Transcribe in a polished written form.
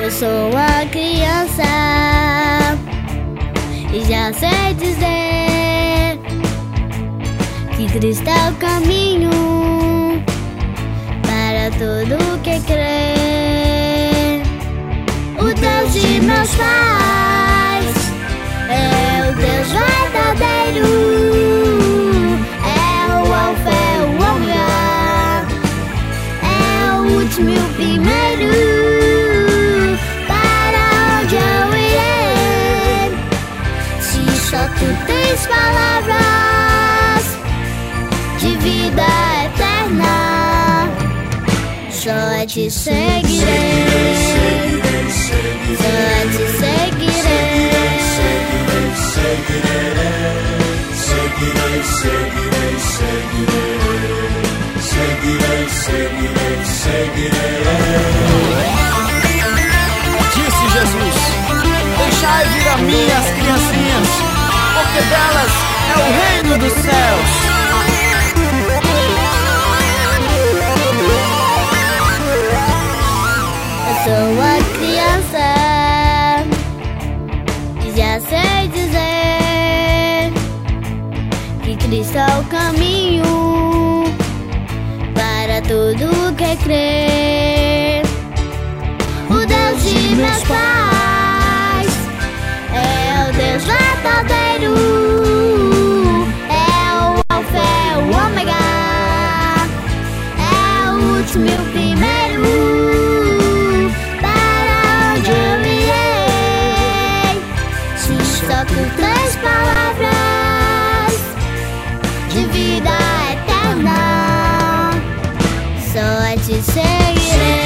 Eu sou uma criança e já sei dizer que Cristo é o caminho para tudo que crê. O Deus de meus pais é o Deus verdadeiro, é o Alfa, é o Ômega, é o último e o primeiro. Tu tens palavras de vida eterna, só te seguirei, só te seguirei, seguirei, seguirei, seguirei, seguirei, seguirei, seguirei. Disse Jesus: deixai vir a mim as criancinhas, porque delas é o reino dos céus. Eu sou uma criança e já sei dizer que Cristo é o caminho para tudo que crê. O Deus de meus pais é o Deus verdadeiro, é o Alfa, é o Ômega, é o último e o primeiro. Para onde eu irei, se só tu tens palavras de vida eterna, só te seguirei.